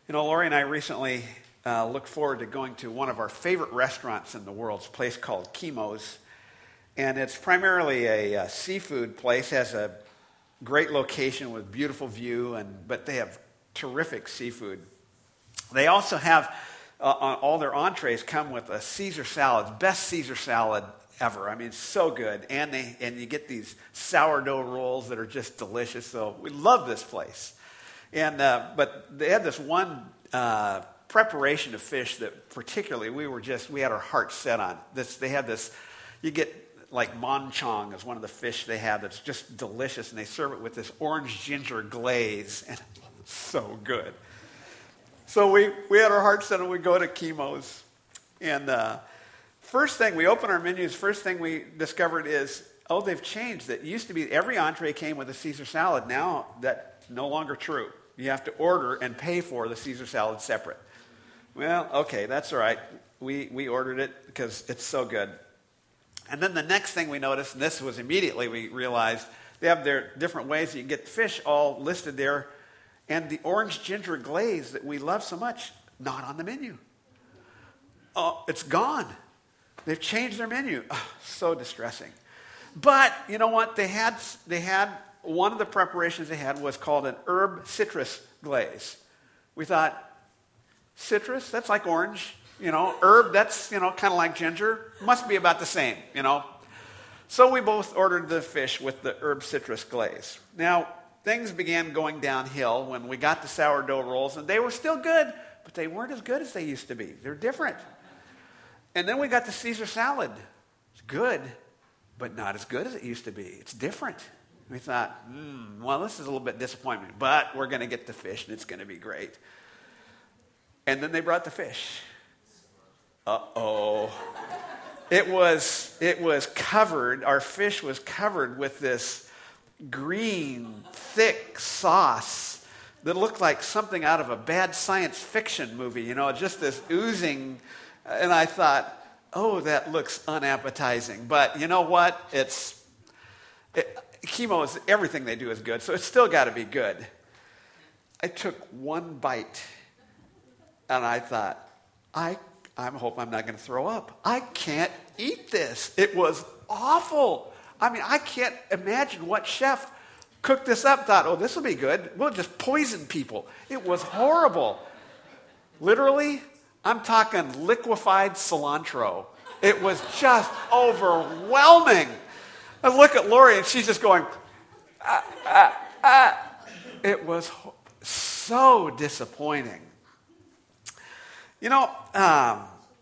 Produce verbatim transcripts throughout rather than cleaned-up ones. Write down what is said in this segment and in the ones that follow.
You know, Lori and I recently uh, looked forward to going to one of our favorite restaurants in the world. It's a place called Kimo's. And it's primarily a, uh seafood place. It has a great location with beautiful view, and but they have terrific seafood. They also have, uh, all their entrees come with a Caesar salad, best Caesar salad ever. I mean, it's so good. And they and you get these sourdough rolls that are just delicious. So we love this place. And uh, but they had this one uh, preparation of fish that particularly we were just, we had our hearts set on. This, they had this, you get like monchong is one of the fish they have that's just delicious. And they serve it with this orange ginger glaze. And it's so good. So we, we had our hearts set on, we go to Kimo's. And uh, first thing, we open our menus, first thing we discovered is, oh, they've changed. It used to be every entree came with a Caesar salad. Now that's no longer true. You have to order and pay for the Caesar salad separate. Well, okay, that's all right. We we ordered it because it's so good. And then the next thing we noticed, and this was immediately we realized, they have their different ways that you can get fish all listed there. And the orange ginger glaze that we love so much, not on the menu. Oh, it's gone. They've changed their menu. Oh, so distressing. But you know what? They had they had one of the preparations they had was called an herb citrus glaze. We thought, citrus? That's like orange. You know, herb, that's, you know, kind of like ginger. Must be about the same, you know. So we both ordered the fish with the herb citrus glaze. Now, things began going downhill when we got the sourdough rolls, and they were still good, but they weren't as good as they used to be. They're different. And then we got the Caesar salad. It's good, but not as good as it used to be. It's different. We thought, mm, well, this is a little bit disappointing, but we're going to get the fish, and it's going to be great. And then they brought the fish. Uh-oh. It was, it was covered, our fish was covered with this green, thick sauce that looked like something out of a bad science fiction movie, you know, just this oozing. And I thought, oh, that looks unappetizing. But you know what? It's it, Kimo's, everything they do is good, so it's still got to be good. I took one bite, and I thought, I I hope I'm not going to throw up. I can't eat this. It was awful. I mean, I can't imagine what chef cooked this up, thought, oh, this will be good. We'll just poison people. It was horrible. Literally, I'm talking liquefied cilantro. It was just overwhelming. I look at Lori, and she's just going, ah, ah, ah. It was so disappointing. You know, um,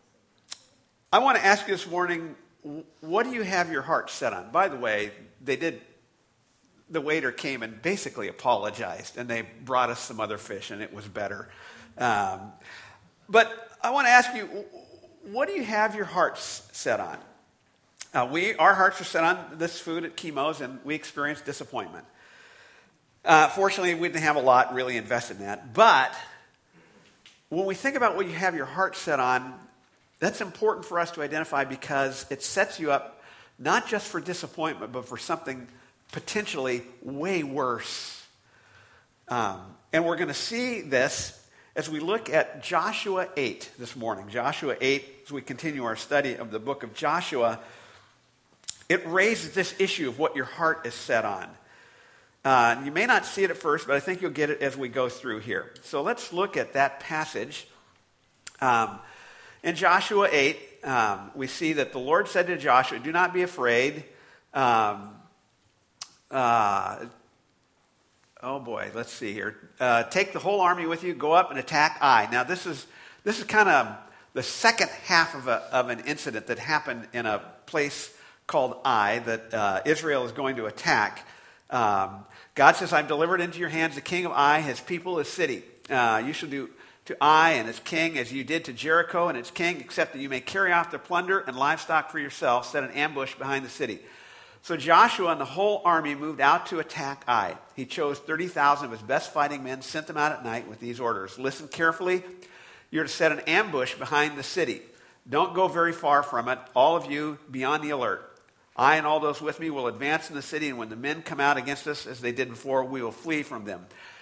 I want to ask you this morning, what do you have your heart set on? By the way, they did, the waiter came and basically apologized, and they brought us some other fish, and it was better. Um, but I want to ask you, what do you have your hearts set on? Uh, we, our hearts are set on this food at Kimo's, and we experienced disappointment. Uh, fortunately, we didn't have a lot really invested in that. But when we think about what you have your heart set on, that's important for us to identify because it sets you up not just for disappointment, but for something potentially way worse. Um, and we're going to see this as we look at Joshua eight this morning. Joshua eight, as we continue our study of the book of Joshua, it raises this issue of what your heart is set on. Uh, you may not see it at first, but I think you'll get it as we go through here. So let's look at that passage. Um, in Joshua eight, um, we see that the Lord said to Joshua, do not be afraid. Um, uh, oh boy, let's see here. Uh, take the whole army with you, go up and attack Ai. Now this is this is kind of the second half of, a, of an incident that happened in a place called Ai that uh, Israel is going to attack. Um, God says, I've delivered into your hands the king of Ai, his people, his city. Uh, you shall do to Ai and its king as you did to Jericho and its king, except that you may carry off the plunder and livestock for yourself, set an ambush behind the city. So Joshua and the whole army moved out to attack Ai. He chose thirty thousand of his best fighting men, sent them out at night with these orders. Listen carefully. You're to set an ambush behind the city. Don't go very far from it. All of you be on the alert. I and all those with me will advance in the city, and when the men come out against us as they did before, we will flee from them.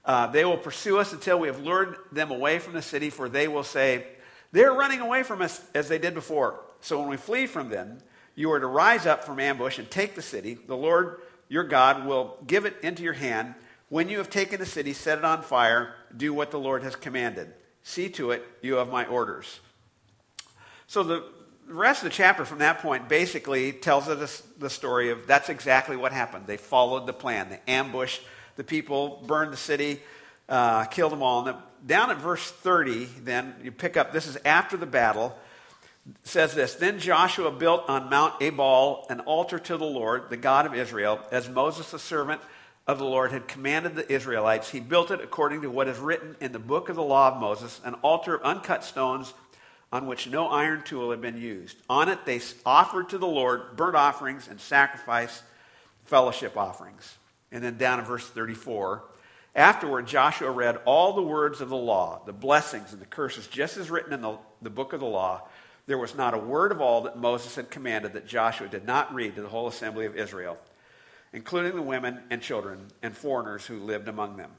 Uh, they will pursue us until we have lured them away from the city, for they will say, they're running away from us as they did before. So when we flee from them, you are to rise up from ambush and take the city. The Lord your God will give it into your hand. When you have taken the city, set it on fire. Do what the Lord has commanded. See to it, you have my orders. So the rest of the chapter from that point basically tells us the story of that's exactly what happened. They followed the plan. They ambushed the people, burned the city, uh, killed them all. And down at verse thirty, then, you pick up, this is after the battle. It says this, then Joshua built on Mount Ebal an altar to the Lord, the God of Israel, as Moses, the servant of the Lord, had commanded the Israelites. He built it according to what is written in the book of the law of Moses, an altar of uncut stones on which no iron tool had been used. On it they offered to the Lord burnt offerings and sacrifice fellowship offerings. And then down in verse thirty-four, afterward Joshua read all the words of the law, the blessings and the curses, just as written in the, the book of the law. There was not a word of all that Moses had commanded that Joshua did not read to the whole assembly of Israel, including the women and children and foreigners who lived among them.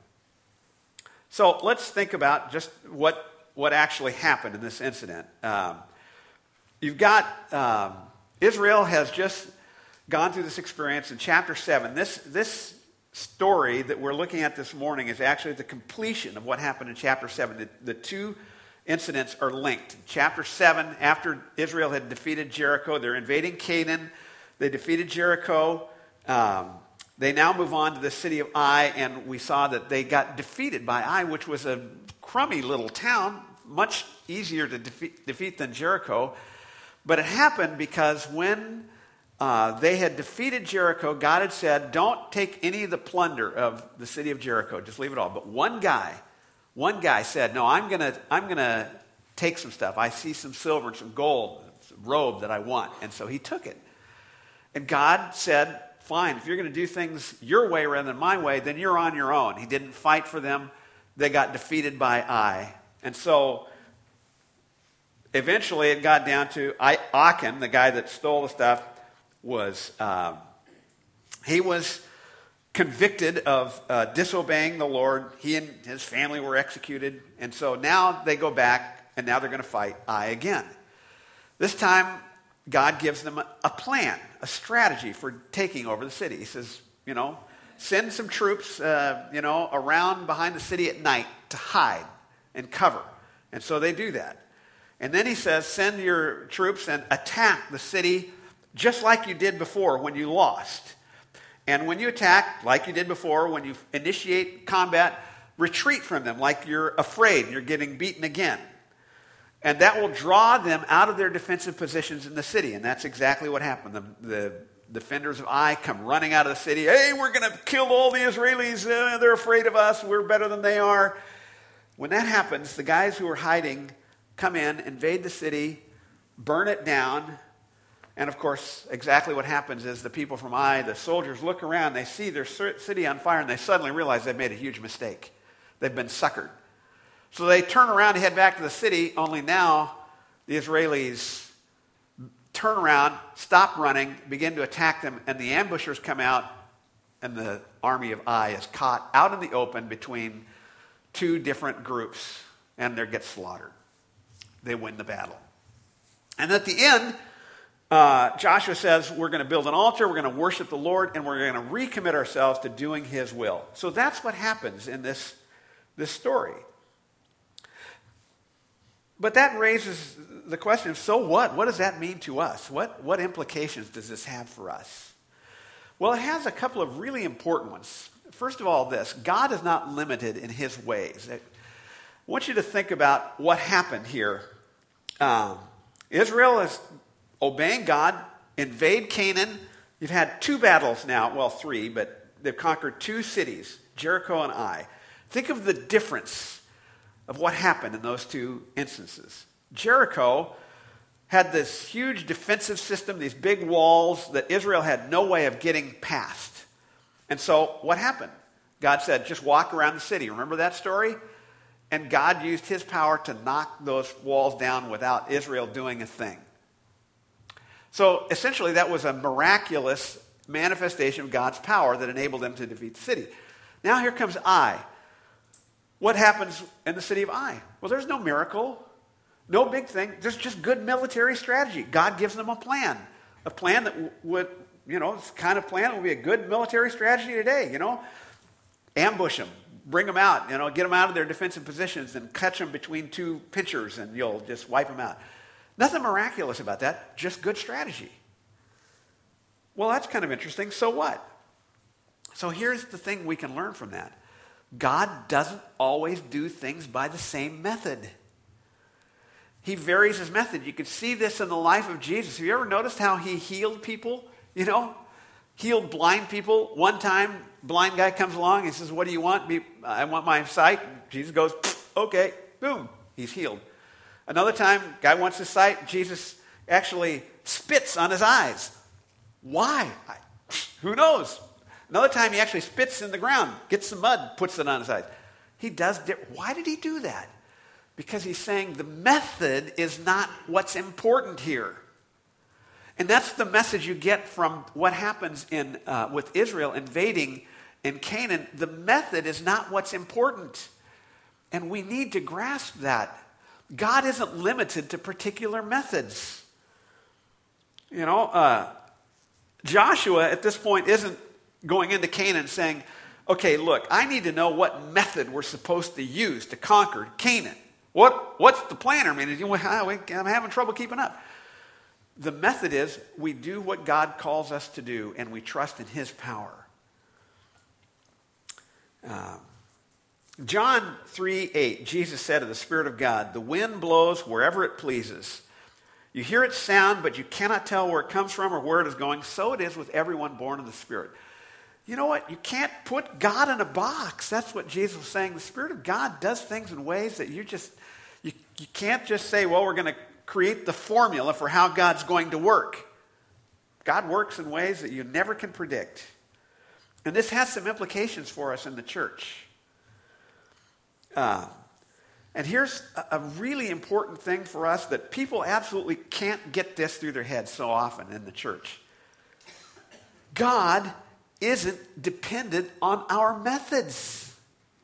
So let's think about just what what actually happened in this incident. Um, you've got um, Israel has just gone through this experience in chapter seven. This, this story that we're looking at this morning is actually the completion of what happened in chapter seven. The, the two incidents are linked. Chapter seven, after Israel had defeated Jericho, they're invading Canaan. They defeated Jericho. Um, they now move on to the city of Ai, and we saw that they got defeated by Ai, which was a crummy little town, much easier to defeat, defeat than Jericho. But it happened because when uh, they had defeated Jericho, God had said, don't take any of the plunder of the city of Jericho, just leave it all. But one guy, one guy said, no, I'm going to I'm gonna take some stuff. I see some silver and some gold, some robe that I want. And so he took it. And God said, fine, if you're going to do things your way rather than my way, then you're on your own. He didn't fight for them. They got defeated by Ai. And so eventually it got down to I, Achan, the guy that stole the stuff, was um, he was convicted of uh, disobeying the Lord. He and his family were executed. And so now they go back, and now they're going to fight Ai again. This time, God gives them a, a plan, a strategy for taking over the city. He says, you know, send some troops, uh, you know, around behind the city at night to hide and cover. And so they do that. And then he says, send your troops and attack the city just like you did before when you lost. And when you attack, like you did before, when you initiate combat, retreat from them like you're afraid you're getting beaten again. And that will draw them out of their defensive positions in the city. And that's exactly what happened. The, the defenders of Ai come running out of the city. Hey, we're going to kill all the Israelis. Uh, they're afraid of us. We're better than they are. When that happens, the guys who are hiding come in, invade the city, burn it down. And of course, exactly what happens is the people from Ai, the soldiers, look around. They see their city on fire, and they suddenly realize they've made a huge mistake. They've been suckered. So they turn around and head back to the city, only now the Israelis turn around, stop running, begin to attack them, and the ambushers come out, and the army of Ai is caught out in the open between two different groups, and they get slaughtered. They win the battle. And at the end, uh, Joshua says, we're going to build an altar, we're going to worship the Lord, and we're going to recommit ourselves to doing his will. So that's what happens in this, this story. But that raises the question of, so what? What does that mean to us? What, what implications does this have for us? Well, it has a couple of really important ones. First of all, this, God is not limited in his ways. I want you to think about what happened here. Um, Israel is obeying God, invade Canaan. You've had two battles now, well, three, but they've conquered two cities, Jericho and Ai. Think of the difference of what happened in those two instances. Jericho had this huge defensive system, these big walls that Israel had no way of getting past. And so what happened? God said, just walk around the city. Remember that story? And God used his power to knock those walls down without Israel doing a thing. So essentially that was a miraculous manifestation of God's power that enabled them to defeat the city. Now here comes Ai. What happens in the city of Ai? Well, there's no miracle, no big thing. There's just good military strategy. God gives them a plan, a plan that w- would, you know, it's the kind of plan that would be a good military strategy today, you know. Ambush them, bring them out, you know, get them out of their defensive positions and catch them between two pitchers and you'll just wipe them out. Nothing miraculous about that, just good strategy. Well, that's kind of interesting. So what? So here's the thing we can learn from that. God doesn't always do things by the same method. He varies his method. You could see this in the life of Jesus. Have you ever noticed how he healed people? You know, healed blind people. One time, blind guy comes along and says, what do you want? I want my sight. Jesus goes, okay, boom, he's healed. Another time, guy wants his sight. Jesus actually spits on his eyes. Why? I, who knows? Another time, he actually spits in the ground, gets some mud, puts it on his eyes. He does. Why did he do that? Because he's saying the method is not what's important here. And that's the message you get from what happens in uh, with Israel invading in Canaan. The method is not what's important. And we need to grasp that. God isn't limited to particular methods. You know, uh, Joshua at this point isn't going into Canaan saying, okay, look, I need to know what method we're supposed to use to conquer Canaan. What, what's the plan? I mean, I'm having trouble keeping up. The method is we do what God calls us to do and we trust in his power. Um, John three eight, Jesus said of the Spirit of God, the wind blows wherever it pleases. You hear its sound, but you cannot tell where it comes from or where it is going. So it is with everyone born of the Spirit. You know what? You can't put God in a box. That's what Jesus was saying. The Spirit of God does things in ways that you just, you, you can't just say, well, we're going to create the formula for how God's going to work. God works in ways that you never can predict. And this has some implications for us in the church. Uh, and here's a, a really important thing for us that people absolutely can't get this through their heads so often in the church. God isn't dependent on our methods.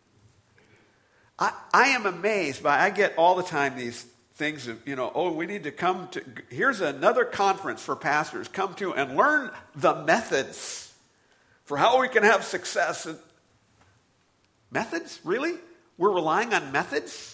I, I am amazed by, I get all the time these things of, you know, oh, we need to come to, here's another conference for pastors, come to and learn the methods for how we can have success. And methods? Really? We're relying on methods?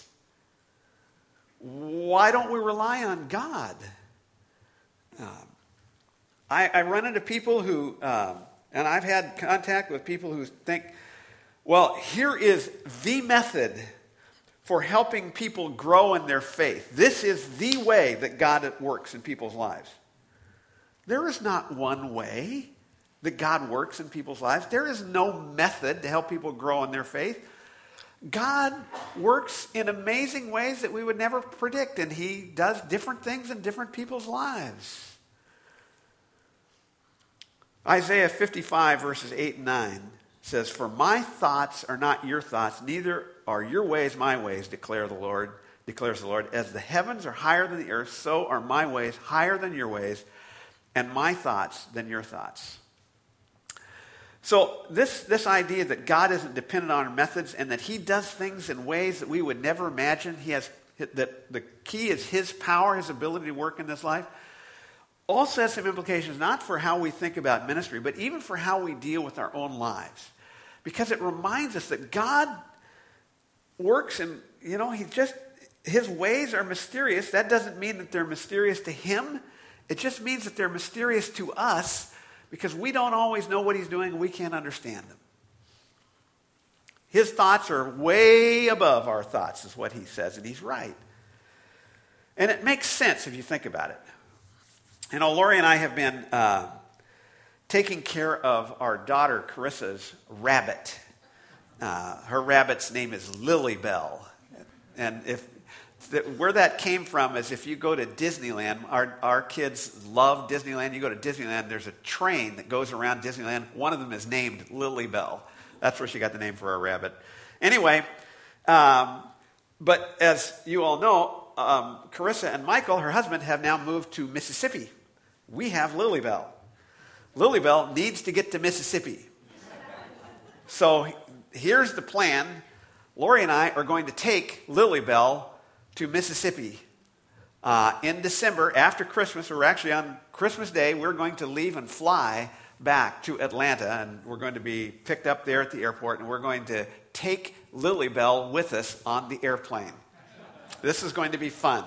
Why don't we rely on God? Um, I, I run into people who, um, and I've had contact with people who think, well, here is the method for helping people grow in their faith. This is the way that God works in people's lives. There is not one way that God works in people's lives. There is no method to help people grow in their faith. God works in amazing ways that we would never predict, and he does different things in different people's lives. Isaiah fifty-five, verses eight and nine says, for my thoughts are not your thoughts, neither are your ways my ways, declare the Lord, declares the Lord. As the heavens are higher than the earth, so are my ways higher than your ways, and my thoughts than your thoughts. So this, this idea that God isn't dependent on our methods and that he does things in ways that we would never imagine, he has, that the key is his power, his ability to work in this life, also has some implications not for how we think about ministry, but even for how we deal with our own lives. Because it reminds us that God works and, you know, he just, his ways are mysterious. That doesn't mean that they're mysterious to him. It just means that they're mysterious to us because we don't always know what he's doing and we can't understand them. His thoughts are way above our thoughts, is what he says, and he's right. And it makes sense if you think about it. You know, Lori and I have been uh, taking care of our daughter Carissa's rabbit. Uh, her rabbit's name is Lilybell. And if the, where that came from is if you go to Disneyland, our, our kids love Disneyland. You go to Disneyland, there's a train that goes around Disneyland. One of them is named Lilybell. That's where she got the name for our rabbit. Anyway, um, but as you all know, um, Carissa and Michael, her husband, have now moved to Mississippi. We have Lilybell. Lilybell needs to get to Mississippi. So here's the plan. Lori and I are going to take Lily Bell to Mississippi uh, in December after Christmas, or actually on Christmas Day. We're going to leave and fly back to Atlanta, and we're going to be picked up there at the airport, and we're going to take Lily Bell with us on the airplane. This is going to be fun.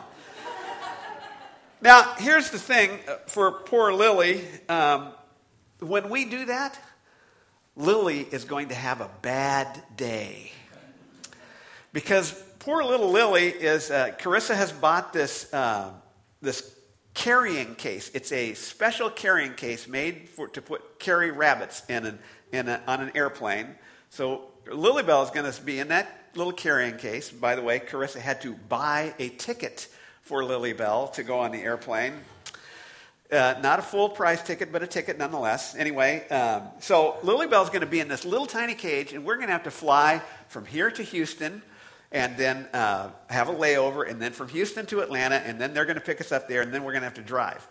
Now, here's the thing for poor Lily. Um, when we do that, Lily is going to have a bad day. Because poor little Lily is, uh, Carissa has bought this, uh, this carrying case. It's a special carrying case made for, to put carry rabbits in, an, in a, on an airplane. So Lily Bell is going to be in that little carrying case. By the way, Carissa had to buy a ticket for Lily Bell to go on the airplane. Uh, not a full price ticket, but a ticket nonetheless. Anyway, um, so Lily Bell's going to be in this little tiny cage, and we're going to have to fly from here to Houston, and then uh, have a layover, and then from Houston to Atlanta, and then they're going to pick us up there, and then we're going to have to drive.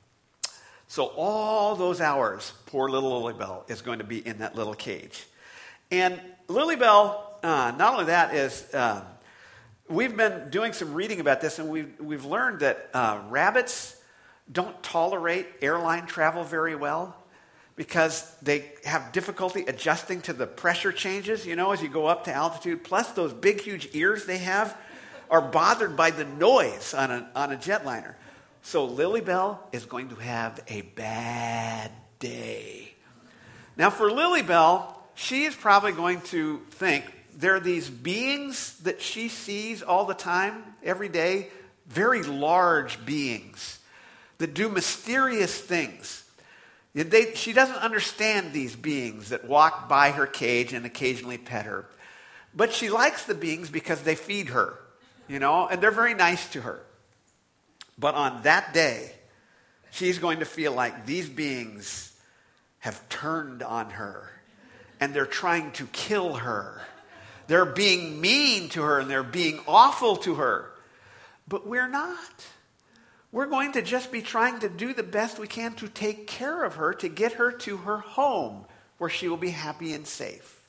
So all those hours, poor little Lily Bell is going to be in that little cage. And Lily Bell, uh, not only that, is um, we've been doing some reading about this, and we've, we've learned that uh, rabbits don't tolerate airline travel very well because they have difficulty adjusting to the pressure changes, you know, as you go up to altitude. Plus, those big, huge ears they have are bothered by the noise on a, on a jetliner. So Lily Bell is going to have a bad day. Now, for Lily Bell, she is probably going to think there are these beings that she sees all the time, every day, very large beings that do mysterious things. They, she doesn't understand these beings that walk by her cage and occasionally pet her. But she likes the beings because they feed her, you know, and they're very nice to her. But on that day, she's going to feel like these beings have turned on her, and they're trying to kill her. They're being mean to her, and they're being awful to her. But we're not. We're going to just be trying to do the best we can to take care of her, to get her to her home where she will be happy and safe.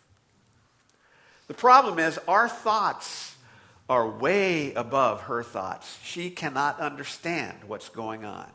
The problem is our thoughts are way above her thoughts. She cannot understand what's going on.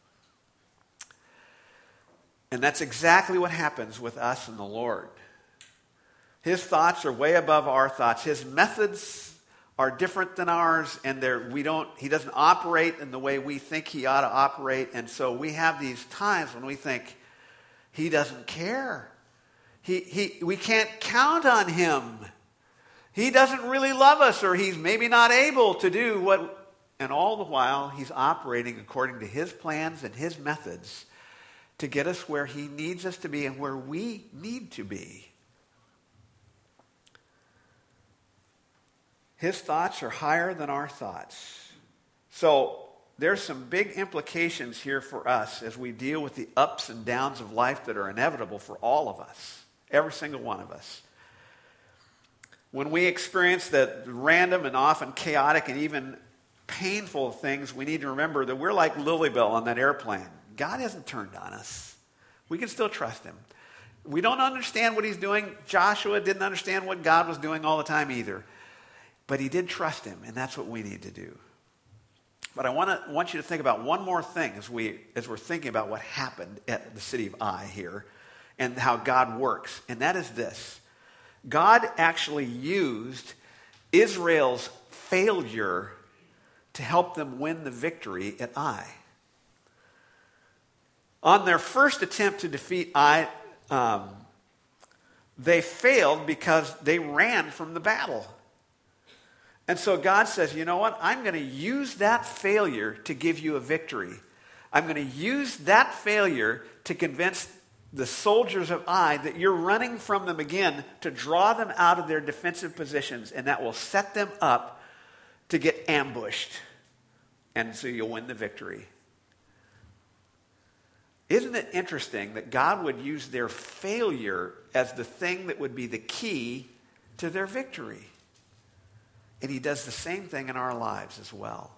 And that's exactly what happens with us and the Lord. His thoughts are way above our thoughts. His methods are different than ours, and they're, we don't, he doesn't operate in the way we think he ought to operate. And so we have these times when we think he doesn't care. He, he, we can't count on him. He doesn't really love us, or he's maybe not able to do what, and all the while he's operating according to his plans and his methods to get us where he needs us to be and where we need to be. His thoughts are higher than our thoughts. So there's some big implications here for us as we deal with the ups and downs of life that are inevitable for all of us, every single one of us. When we experience the random and often chaotic and even painful things, we need to remember that we're like Lily Bell on that airplane. God hasn't turned on us. We can still trust him. We don't understand what he's doing. Joshua didn't understand what God was doing all the time either. But he did trust him, and that's what we need to do. But I want to want you to think about one more thing as we as we're thinking about what happened at the city of Ai here and how God works. And that is this. God actually used Israel's failure to help them win the victory at Ai. On their first attempt to defeat Ai, um, they failed because they ran from the battle. And so God says, you know what? I'm going to use that failure to give you a victory. I'm going to use that failure to convince the soldiers of Ai that you're running from them again, to draw them out of their defensive positions, and that will set them up to get ambushed. And so you'll win the victory. Isn't it interesting that God would use their failure as the thing that would be the key to their victory? And he does the same thing in our lives as well.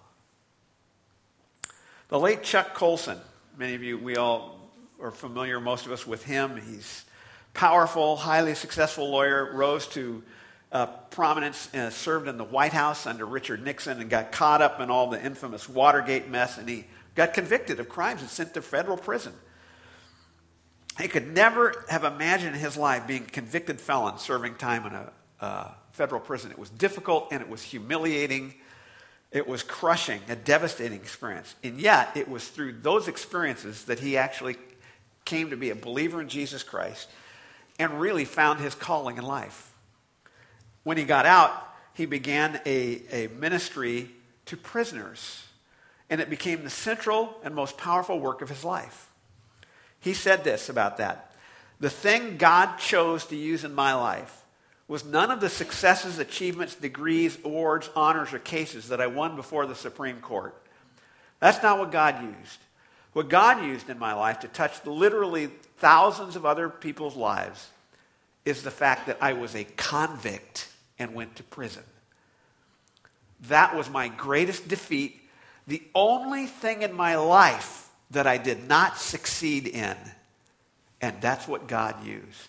The late Chuck Colson, many of you, we all are familiar, most of us, with him. He's a powerful, highly successful lawyer, rose to uh, prominence, uh, served in the White House under Richard Nixon and got caught up in all the infamous Watergate mess, and he got convicted of crimes and sent to federal prison. He could never have imagined in his life being a convicted felon serving time in a uh, federal prison. It was difficult and it was humiliating. It was crushing, a devastating experience. And yet, it was through those experiences that he actually came to be a believer in Jesus Christ and really found his calling in life. When he got out, he began a, a ministry to prisoners, and it became the central and most powerful work of his life. He said this about that: "The thing God chose to use in my life was none of the successes, achievements, degrees, awards, honors, or cases that I won before the Supreme Court. That's not what God used. What God used in my life to touch literally thousands of other people's lives is the fact that I was a convict and went to prison. That was my greatest defeat, the only thing in my life that I did not succeed in, and that's what God used."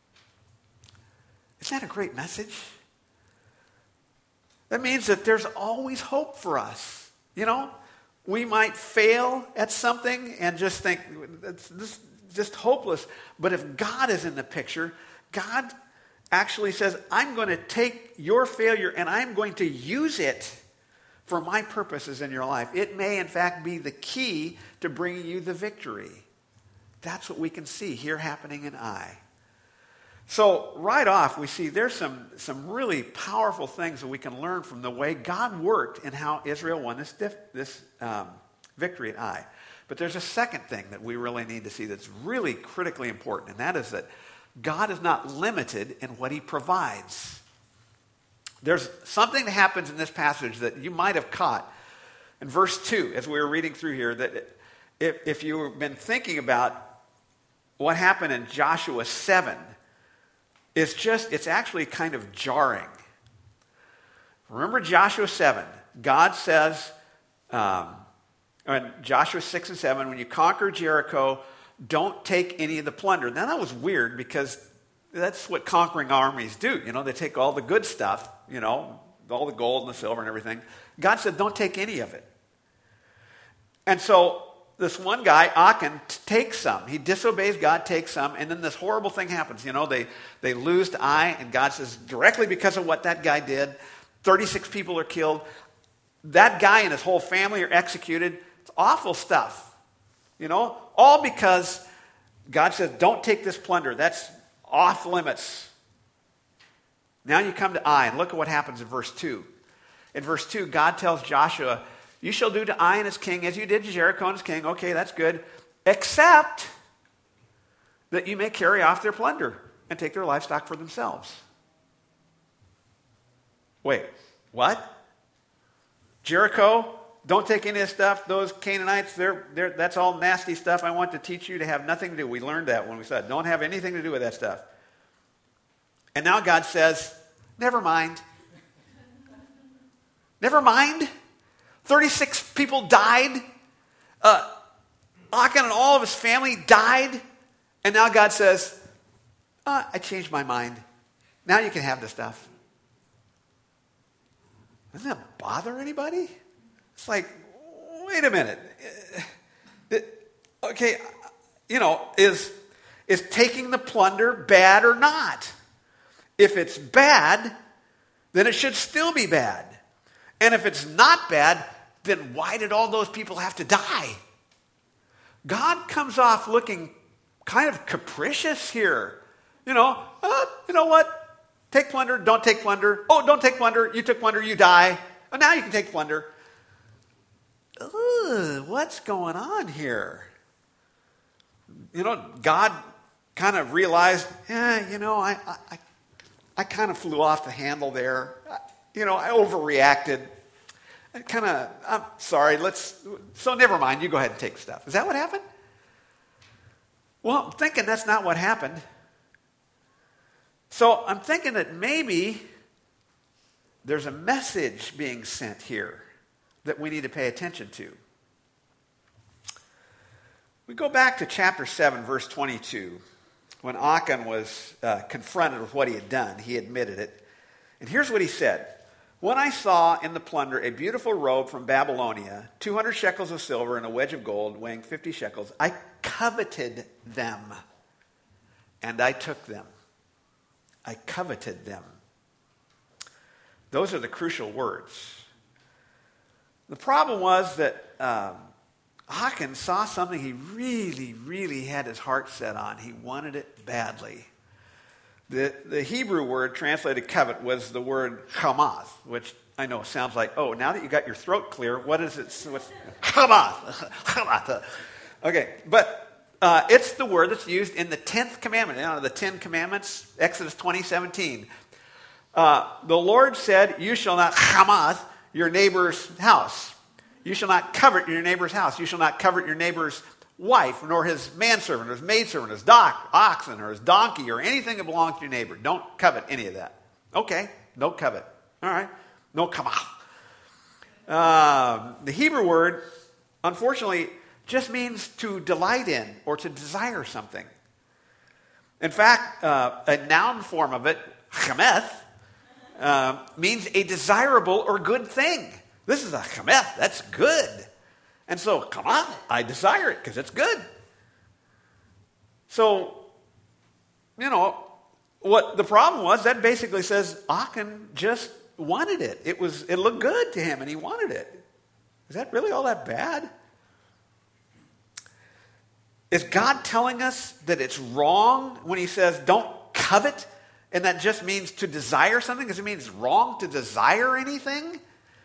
Isn't that a great message? That means that there's always hope for us. You know, we might fail at something and just think, it's this just hopeless. But if God is in the picture, God actually says, I'm going to take your failure and I'm going to use it for my purposes in your life. It may, in fact, be the key to bringing you the victory. That's what we can see here happening in Ai. So right off, we see there's some, some really powerful things that we can learn from the way God worked and how Israel won this, diff, this um, victory at Ai. But there's a second thing that we really need to see that's really critically important, and that is that God is not limited in what he provides. There's something that happens in this passage that you might have caught in verse two as we were reading through here, that if, if you've been thinking about what happened in Joshua seven, It's just, it's actually kind of jarring. Remember Joshua seven. God says, um, in Joshua six and seven, when you conquer Jericho, don't take any of the plunder. Now that was weird because that's what conquering armies do. You know, they take all the good stuff, you know, all the gold and the silver and everything. God said, don't take any of it. And so this one guy, Achan, t- takes some. He disobeys God, takes some, and then this horrible thing happens. You know, they, they lose to Ai, and God says, directly because of what that guy did, thirty-six people are killed. That guy and his whole family are executed. It's awful stuff. You know, all because God says, don't take this plunder. That's off limits. Now you come to Ai, and look at what happens in verse two. In verse two, God tells Joshua, you shall do to Ai and his king as you did to Jericho and his king. Okay, that's good. Except that you may carry off their plunder and take their livestock for themselves. Wait, what? Jericho, don't take any of this stuff. Those Canaanites, they're, they're, that's all nasty stuff. I want to teach you to have nothing to do. We learned that when we said, don't have anything to do with that stuff. And now God says, never mind. Never mind. thirty-six people died. Uh, Achan and all of his family died. And now God says, uh, I changed my mind. Now you can have the stuff. Doesn't that bother anybody? It's like, wait a minute. Okay, you know, is, is taking the plunder bad or not? If it's bad, then it should still be bad. And if it's not bad, then why did all those people have to die? God comes off looking kind of capricious here. You know, uh, you know what? Take plunder, don't take plunder. Oh, don't take plunder. You took plunder, you die. Oh, now you can take plunder. Ugh, what's going on here? You know, God kind of realized, yeah, you know, I, I, I kind of flew off the handle there. I, you know, I overreacted. I kind of, I'm sorry, let's, so never mind, you go ahead and take stuff. Is that what happened? Well, I'm thinking that's not what happened. So I'm thinking that maybe there's a message being sent here that we need to pay attention to. We go back to chapter seven, verse twenty-two, when Achan was uh, confronted with what he had done. He admitted it. And here's what he said. When I saw in the plunder a beautiful robe from Babylonia, two hundred shekels of silver and a wedge of gold weighing fifty shekels, I coveted them, and I took them. I coveted them. Those are the crucial words. The problem was that um, Achan saw something he really, really had his heart set on. He wanted it badly. The, the Hebrew word translated covet was the word chamath, which I know sounds like, oh, now that you got your throat clear, what is it? What's, chamath. Chamath. Okay, but uh, it's the word that's used in the tenth commandment. You know, the Ten Commandments, Exodus twenty seventeen. Uh, the Lord said, you shall not chamath your neighbor's house. You shall not covet your neighbor's house. You shall not covet your neighbor's wife, nor his manservant, or his maidservant, his doc, oxen, or his donkey, or anything that belongs to your neighbor. Don't covet any of that. Okay, don't covet. All right, no kamah. Uh, the Hebrew word, unfortunately, just means to delight in or to desire something. In fact, uh, a noun form of it, chameth, uh, means a desirable or good thing. This is a chameth, that's good. And so, come on, I desire it because it's good. So, you know, what the problem was, that basically says Achan just wanted it. It was, it looked good to him and he wanted it. Is that really all that bad? Is God telling us that it's wrong when he says don't covet? And that just means to desire something? Does it mean it's wrong to desire anything?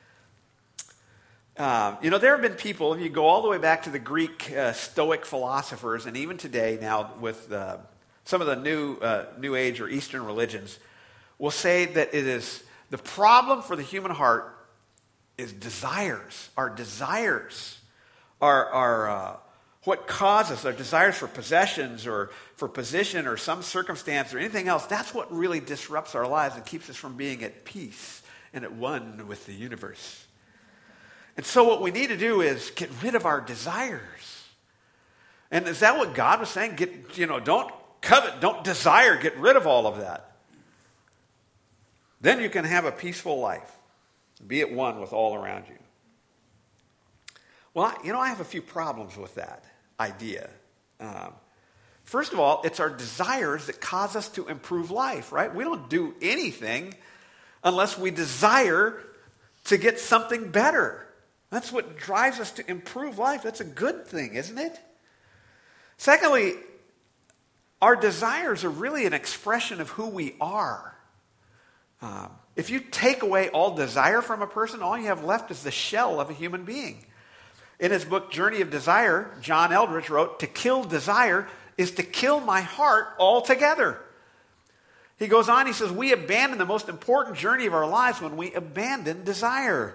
Uh, you know, there have been people, if you go all the way back to the Greek uh, Stoic philosophers, and even today now with uh, some of the new uh, New Age or Eastern religions, will say that it is the problem for the human heart is desires. Our desires are, are uh, what causes our desires for possessions or for position or some circumstance or anything else. That's what really disrupts our lives and keeps us from being at peace and at one with the universe. And so what we need to do is get rid of our desires. And is that what God was saying? Get, you know, don't covet, don't desire, get rid of all of that. Then you can have a peaceful life. Be at one with all around you. Well, I, you know, I have a few problems with that idea. Um, first of all, it's our desires that cause us to improve life, right? We don't do anything unless we desire to get something better. That's what drives us to improve life. That's a good thing, isn't it? Secondly, our desires are really an expression of who we are. Um, if you take away all desire from a person, all you have left is the shell of a human being. In his book, Journey of Desire, John Eldredge wrote, to kill desire is to kill my heart altogether. He goes on, he says, we abandon the most important journey of our lives when we abandon desire.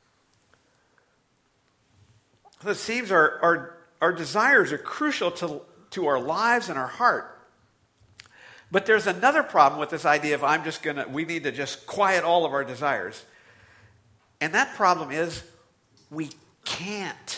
So it seems our, our, our desires are crucial to, to our lives and our heart. But there's another problem with this idea of I'm just going to, we need to just quiet all of our desires. And that problem is we can't.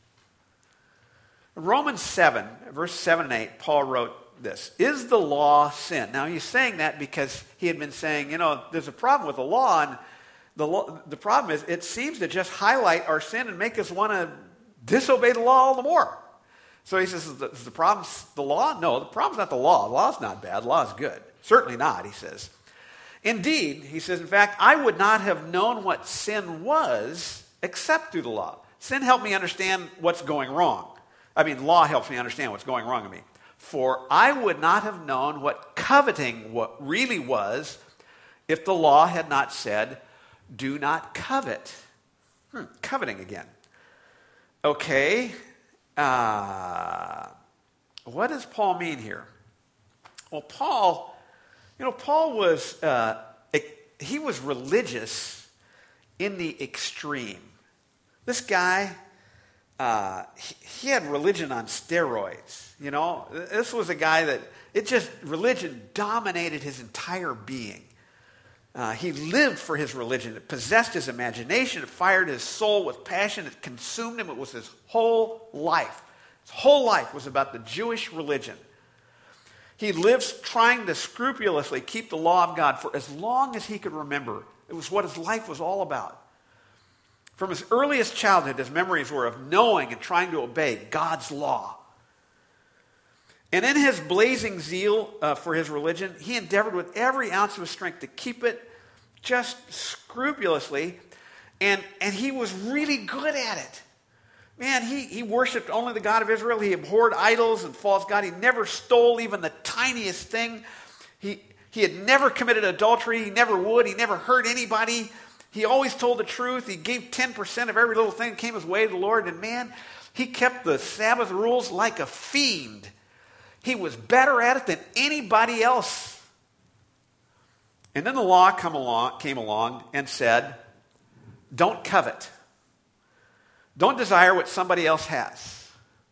Romans seven, verse seven and eight, Paul wrote this. Is the law sin? Now he's saying that because he had been saying, you know, there's a problem with the law. And the, law, the problem is it seems to just highlight our sin and make us want to disobey the law all the more. So he says, is the, is the problem the law? No, the problem's not the law. The law's not bad. The law is good. Certainly not, he says. Indeed, he says, in fact, I would not have known what sin was except through the law. Sin helped me understand what's going wrong. I mean, law helps me understand what's going wrong in me. For I would not have known what coveting what really was if the law had not said, do not covet. Hmm, coveting again. Okay, uh, what does Paul mean here? Well, Paul, you know, Paul was, uh, he was religious in the extreme. This guy, uh, he, he had religion on steroids, you know. This was a guy that, it just, religion dominated his entire being. Uh, he lived for his religion. It possessed his imagination. It fired his soul with passion. It consumed him. It was his whole life. His whole life was about the Jewish religion. He lives trying to scrupulously keep the law of God for as long as he could remember. It was what his life was all about. From his earliest childhood, his memories were of knowing and trying to obey God's law. And in his blazing zeal uh, for his religion, he endeavored with every ounce of his strength to keep it just scrupulously. And, and he was really good at it. Man, he, he worshiped only the God of Israel. He abhorred idols and false gods. He never stole even the tiniest thing. He, he had never committed adultery. He never would. He never hurt anybody. He always told the truth. He gave ten percent of every little thing that came his way to the Lord. And man, he kept the Sabbath rules like a fiend. He was better at it than anybody else. And then the law come along, came along and said, don't covet. Don't desire what somebody else has.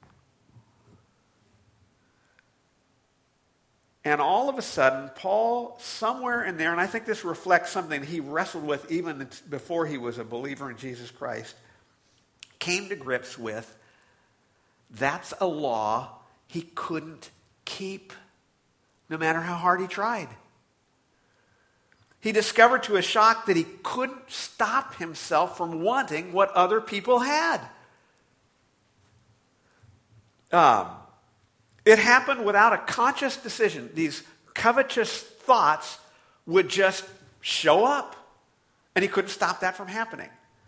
And all of a sudden, Paul, somewhere in there, and I think this reflects something he wrestled with even before he was a believer in Jesus Christ, came to grips with, that's a law he couldn't keep, no matter how hard he tried. He discovered to his shock that he couldn't stop himself from wanting what other people had. Um, it happened without a conscious decision. These covetous thoughts would just show up, and he couldn't stop that from happening.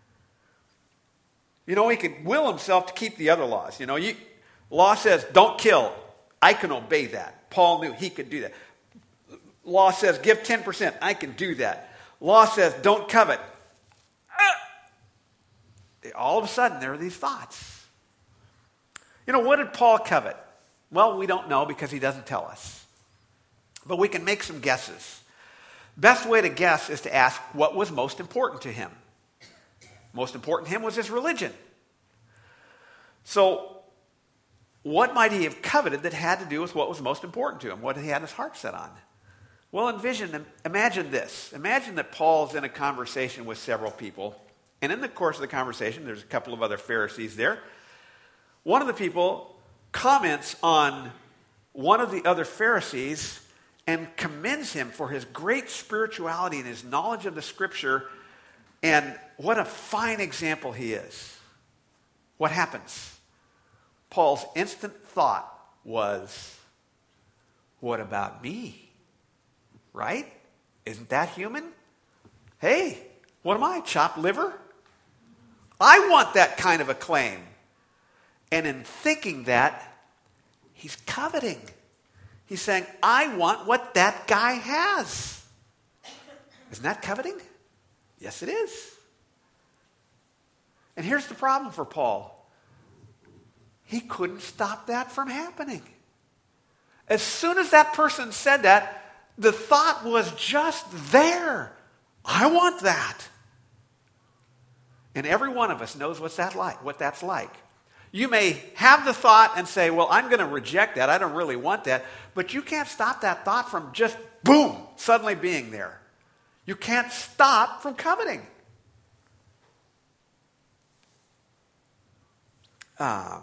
You know, he could will himself to keep the other laws. You know, you, law says don't kill. I can obey that. Paul knew he could do that. Law says give ten percent. I can do that. Law says don't covet. All of a sudden, there are these thoughts. You know, what did Paul covet? Well, we don't know because he doesn't tell us. But we can make some guesses. Best way to guess is to ask what was most important to him. Most important to him was his religion. So, what might he have coveted that had to do with what was most important to him? What he had his heart set on? Well, envision, imagine this. Imagine that Paul's in a conversation with several people, and in the course of the conversation, there's a couple of other Pharisees there. One of the people comments on one of the other Pharisees and commends him for his great spirituality and his knowledge of the Scripture, and what a fine example he is. What happens? Paul's instant thought was, what about me? Right? Isn't that human? Hey, what am I, chopped liver? I want that kind of acclaim. And in thinking that, he's coveting. He's saying, I want what that guy has. Isn't that coveting? Yes, it is. And here's the problem for Paul. He couldn't stop that from happening. As soon as that person said that, the thought was just there. I want that. And every one of us knows what's that like, what that's like. You may have the thought and say, well, I'm going to reject that. I don't really want that. But you can't stop that thought from just, boom, suddenly being there. You can't stop from coveting. Uh,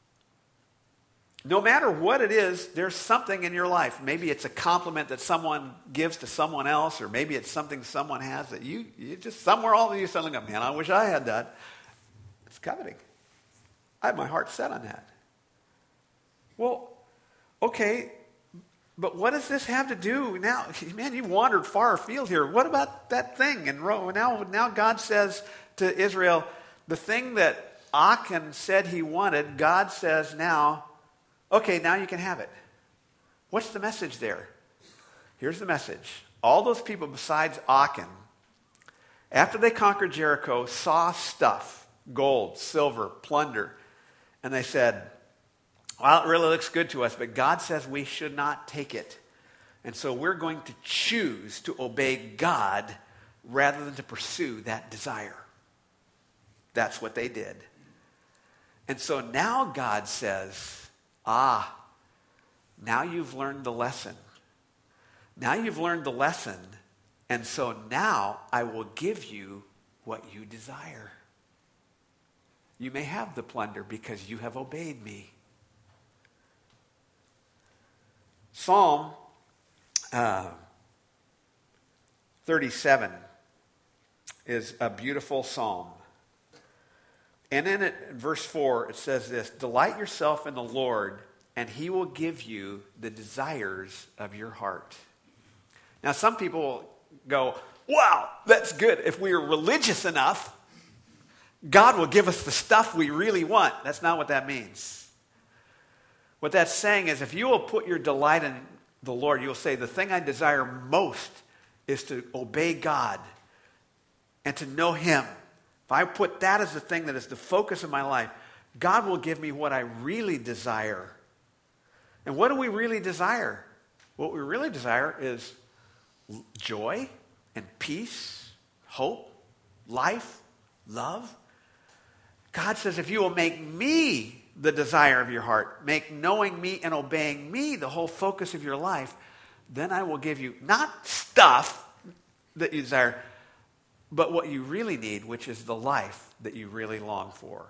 no matter what it is, there's something in your life. Maybe it's a compliment that someone gives to someone else, or maybe it's something someone has that you, you just somewhere all of you suddenly go, man, I wish I had that. It's coveting. I have my heart set on that. Well, okay, but what does this have to do now? Man, you wandered far afield here. What about that thing? And now, now God says to Israel, the thing that Achan said he wanted, God says now, okay, now you can have it. What's the message there? Here's the message. All those people besides Achan, after they conquered Jericho, saw stuff, gold, silver, plunder, and they said, well, it really looks good to us, but God says we should not take it. And so we're going to choose to obey God rather than to pursue that desire. That's what they did. And so now God says, ah, now you've learned the lesson. Now you've learned the lesson, and so now I will give you what you desire. You may have the plunder because you have obeyed me. Psalm uh, thirty-seven is a beautiful psalm. And in it, verse four, it says this: delight yourself in the Lord, and he will give you the desires of your heart. Now, some people go, wow, that's good. If we are religious enough, God will give us the stuff we really want. That's not what that means. What that's saying is, if you will put your delight in the Lord, you'll say, the thing I desire most is to obey God and to know him. If I put that as the thing that is the focus of my life, God will give me what I really desire. And what do we really desire? What we really desire is joy and peace, hope, life, love. God says, if you will make me the desire of your heart, make knowing me and obeying me the whole focus of your life, then I will give you not stuff that you desire, but what you really need, which is the life that you really long for.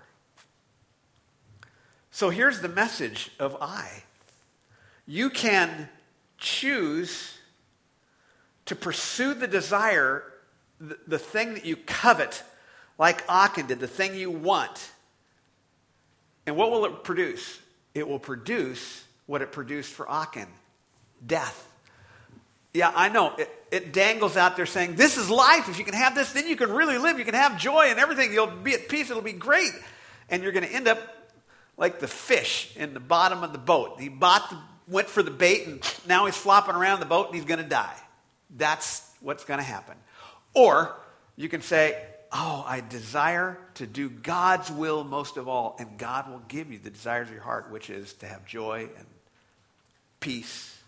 So here's the message of I. You can choose to pursue the desire, the, the thing that you covet, like Achan did, the thing you want. And what will it produce? It will produce what it produced for Achan: death. Yeah, I know. It, it dangles out there saying, this is life. If you can have this, then you can really live. You can have joy and everything. You'll be at peace. It'll be great. And you're going to end up like the fish in the bottom of the boat. He bought the, went for the bait, and now he's flopping around the boat, and he's going to die. That's what's going to happen. Or you can say, oh, I desire to do God's will most of all, and God will give you the desires of your heart, which is to have joy and peace.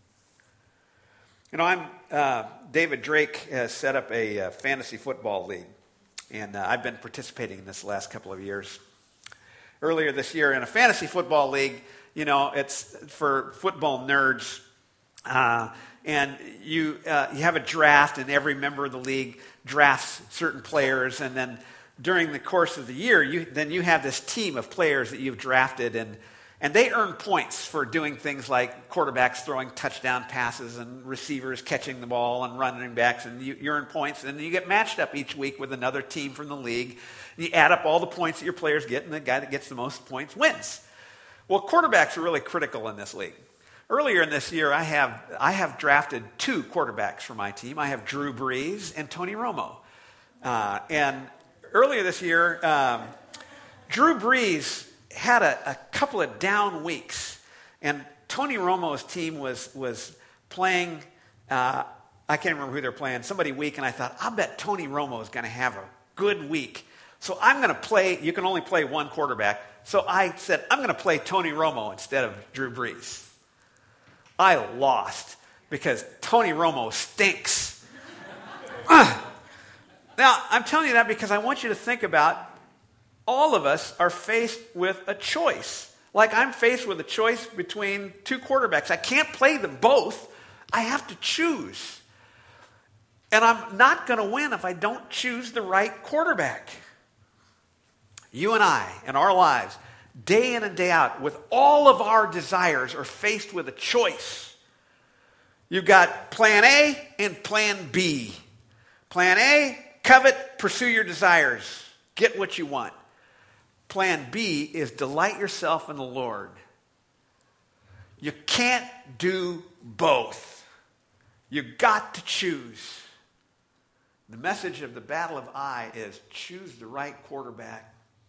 You know, I'm uh, David Drake has set up a uh, fantasy football league, and uh, I've been participating in this the last couple of years. Earlier this year in a fantasy football league, you know, it's for football nerds, uh, and you uh, you have a draft, and every member of the league drafts certain players, and then during the course of the year, you then you have this team of players that you've drafted, and and they earn points for doing things like quarterbacks throwing touchdown passes and receivers catching the ball and running backs, and you, you earn points, and you get matched up each week with another team from the league. You add up all the points that your players get, and the guy that gets the most points wins. Well, quarterbacks are really critical in this league. Earlier in this year, I have I have drafted two quarterbacks for my team. I have Drew Brees and Tony Romo. Uh, and earlier this year, um, Drew Brees had a, a couple of down weeks, and Tony Romo's team was was playing. Uh, I can't remember who they're playing. Somebody weak, and I thought, I bet Tony Romo is going to have a good week. So I'm going to play. You can only play one quarterback. So I said, I'm going to play Tony Romo instead of Drew Brees. I lost because Tony Romo stinks. Now, I'm telling you that because I want you to think about all of us are faced with a choice. Like I'm faced with a choice between two quarterbacks. I can't play them both. I have to choose. And I'm not going to win if I don't choose the right quarterback. You and I, in our lives, day in and day out, with all of our desires, are faced with a choice. You've got plan A and plan B. Plan A, covet, pursue your desires, get what you want. Plan B is delight yourself in the Lord. You can't do both. You've got to choose. The message of the battle of I is choose the right quarterback.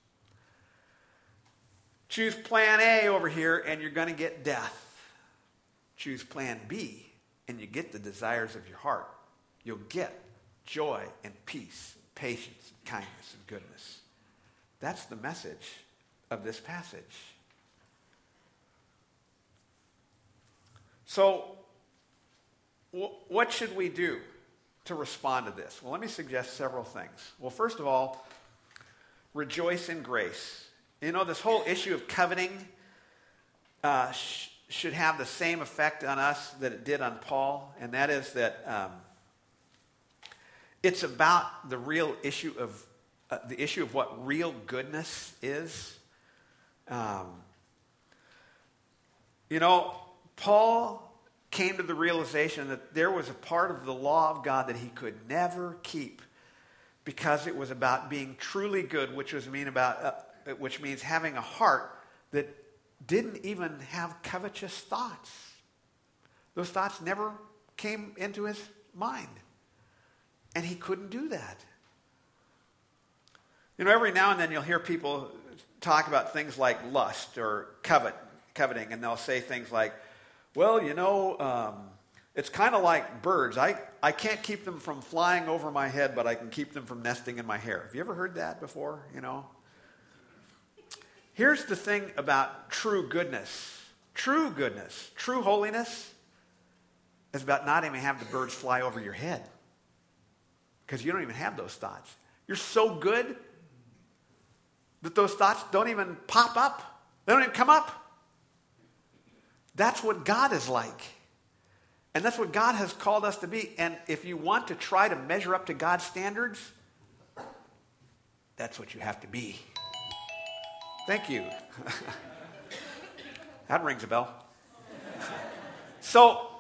Choose plan A over here, and you're going to get death. Choose plan B, and you get the desires of your heart. You'll get joy and peace, and patience, and kindness, and goodness. That's the message of this passage. So, w- what should we do to respond to this? Well, let me suggest several things. Well, first of all, rejoice in grace. You know, this whole issue of coveting uh, sh- should have the same effect on us that it did on Paul, and that is that um, it's about the real issue of uh, the issue of what real goodness is. Um, you know, Paul came to the realization that there was a part of the law of God that he could never keep because it was about being truly good, which was mean about uh, which means having a heart that didn't even have covetous thoughts. Those thoughts never came into his mind. And he couldn't do that. You know, every now and then you'll hear people talk about things like lust or covet, coveting, and they'll say things like, well, you know, um, it's kind of like birds. I, I can't keep them from flying over my head, but I can keep them from nesting in my hair. Have you ever heard that before, you know? Here's the thing about true goodness. True goodness, true holiness is about not even having the birds fly over your head. Because you don't even have those thoughts. You're so good that those thoughts don't even pop up. They don't even come up. That's what God is like. And that's what God has called us to be. And if you want to try to measure up to God's standards, that's what you have to be. Thank you. That rings a bell. So,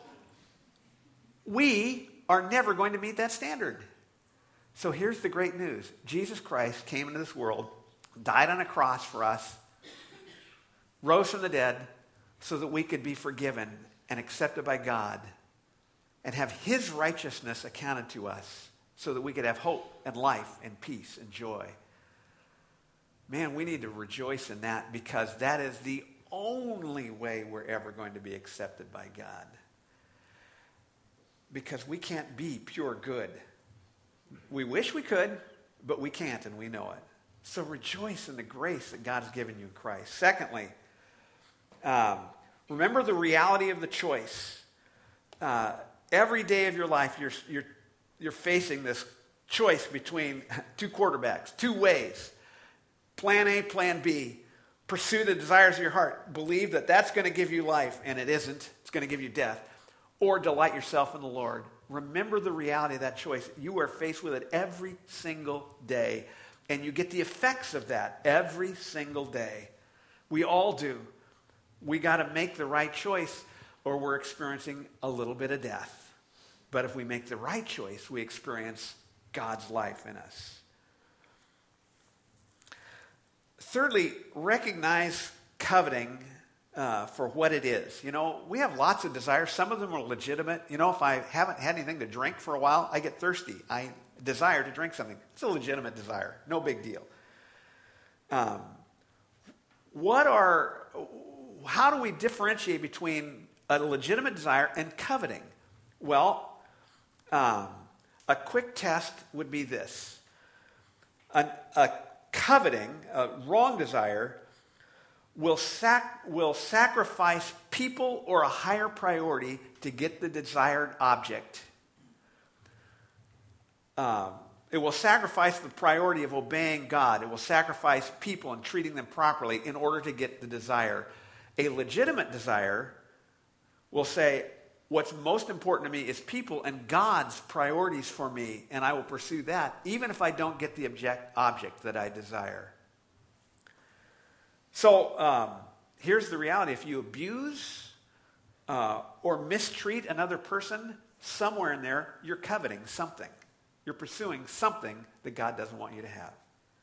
we are never going to meet that standard. So here's the great news. Jesus Christ came into this world, died on a cross for us, rose from the dead so that we could be forgiven and accepted by God and have his righteousness accounted to us so that we could have hope and life and peace and joy. Man, we need to rejoice in that because that is the only way we're ever going to be accepted by God. Because we can't be pure good. We wish we could, but we can't, and we know it. So rejoice in the grace that God has given you in Christ. Secondly, um, remember the reality of the choice. Uh, every day of your life, you're, you're, you're facing this choice between two quarterbacks, two ways. Plan A, plan B. Pursue the desires of your heart. Believe that that's going to give you life, and it isn't. It's going to give you death. Or delight yourself in the Lord. Remember the reality of that choice. You are faced with it every single day. And you get the effects of that every single day. We all do. We got to make the right choice or we're experiencing a little bit of death. But if we make the right choice, we experience God's life in us. Thirdly, recognize coveting Uh, for what it is. You know, we have lots of desires. Some of them are legitimate. You know, if I haven't had anything to drink for a while, I get thirsty. I desire to drink something. It's a legitimate desire. No big deal. Um, what are, how do we differentiate between a legitimate desire and coveting? Well, um, a quick test would be this. An, a coveting, a wrong desire, Will, sac- will sacrifice people or a higher priority to get the desired object. Um, it will sacrifice the priority of obeying God. It will sacrifice people and treating them properly in order to get the desire. A legitimate desire will say, what's most important to me is people and God's priorities for me, and I will pursue that, even if I don't get the object, object that I desire. So um, here's the reality. If you abuse uh, or mistreat another person, somewhere in there, you're coveting something. You're pursuing something that God doesn't want you to have.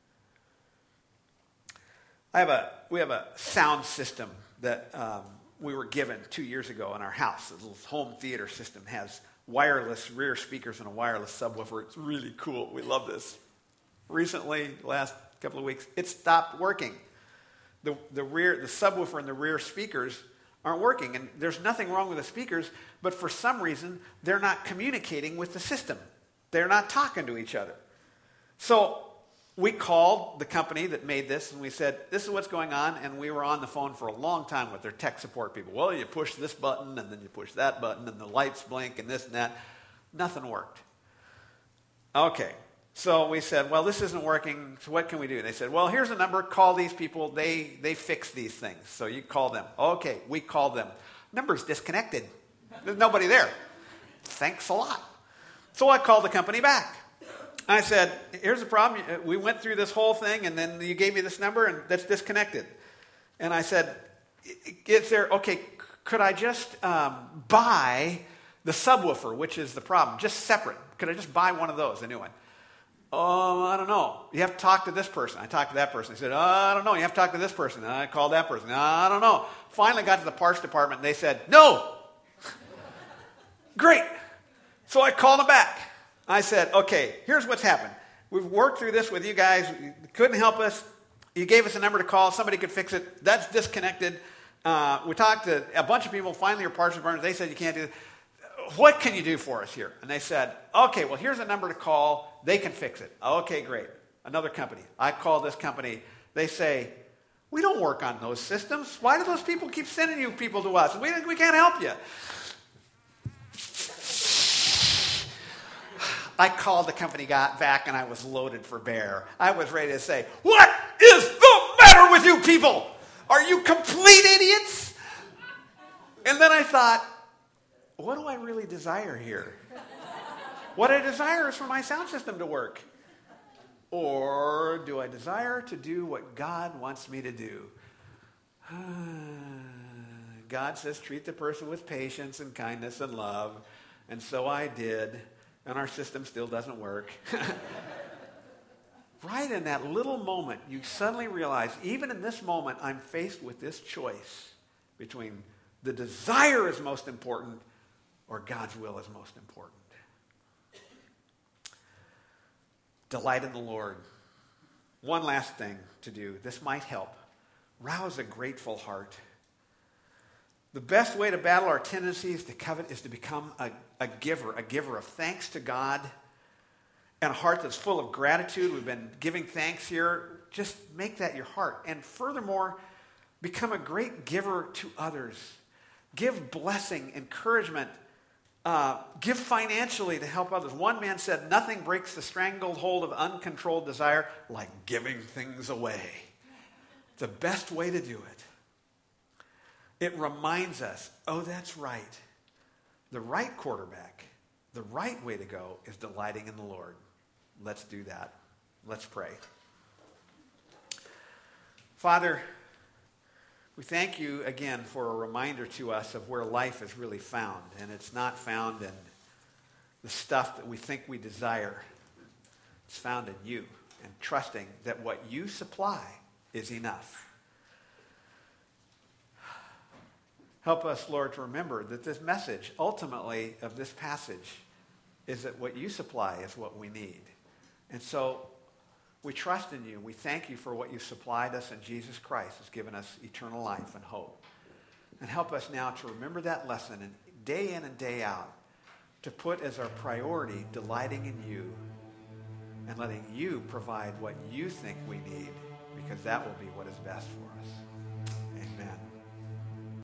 I have a we have a sound system that um, we were given two years ago in our house. This little home theater system has wireless rear speakers and a wireless subwoofer. It's really cool. We love this. Recently, last couple of weeks, it stopped working. The, the rear, the subwoofer and the rear speakers aren't working. And there's nothing wrong with the speakers, but for some reason, they're not communicating with the system. They're not talking to each other. So we called the company that made this, and we said, this is what's going on. And we were on the phone for a long time with their tech support people. Well, you push this button, and then you push that button, and the lights blink, and this and that. Nothing worked. Okay. So we said, well, this isn't working, so what can we do? And they said, well, here's a number, call these people, they they fix these things. So you call them. Okay, we called them. Number's disconnected. There's nobody there. Thanks a lot. So I called the company back. I said, here's the problem. We went through this whole thing, and then you gave me this number, and that's disconnected. And I said, is there, okay, could I just um, buy the subwoofer, which is the problem, just separate? Could I just buy one of those, a new one? Oh, I don't know. You have to talk to this person. I talked to that person. He said, oh, I don't know. You have to talk to this person. And I called that person. I don't know. Finally got to the parts department, and they said, no. Great. So I called them back. I said, okay, here's what's happened. We've worked through this with you guys. You couldn't help us. You gave us a number to call. Somebody could fix it. That's disconnected. Uh, we talked to a bunch of people. Finally, your parts department, they said you can't do it. What can you do for us here? And they said, okay, well, here's a number to call. They can fix it. Okay, great. Another company. I call this company. They say, we don't work on those systems. Why do those people keep sending you people to us? We, we can't help you. I called the company got back, and I was loaded for bear. I was ready to say, what is the matter with you people? Are you complete idiots? And then I thought, what do I really desire here? What I desire is for my sound system to work. Or do I desire to do what God wants me to do? God says treat the person with patience and kindness and love. And so I did. And our system still doesn't work. Right in that little moment, you suddenly realize, even in this moment, I'm faced with this choice between the desire is most important or God's will is most important. Delight in the Lord. One last thing to do. This might help. Rouse a grateful heart. The best way to battle our tendencies to covet is to become a, a giver, a giver of thanks to God and a heart that's full of gratitude. We've been giving thanks here. Just make that your heart. And furthermore, become a great giver to others. Give blessing, encouragement, Uh, give financially to help others. One man said, nothing breaks the strangled hold of uncontrolled desire like giving things away. It's the best way to do it. It reminds us, oh, that's right. The right quarterback, the right way to go is delighting in the Lord. Let's do that. Let's pray. Father, we thank you again for a reminder to us of where life is really found. And it's not found in the stuff that we think we desire. It's found in you and trusting that what you supply is enough. Help us, Lord, to remember that this message, ultimately, of this passage is that what you supply is what we need. And so we trust in you. We thank you for what you supplied us, and Jesus Christ has given us eternal life and hope. And help us now to remember that lesson and day in and day out to put as our priority delighting in you and letting you provide what you think we need, because that will be what is best for us.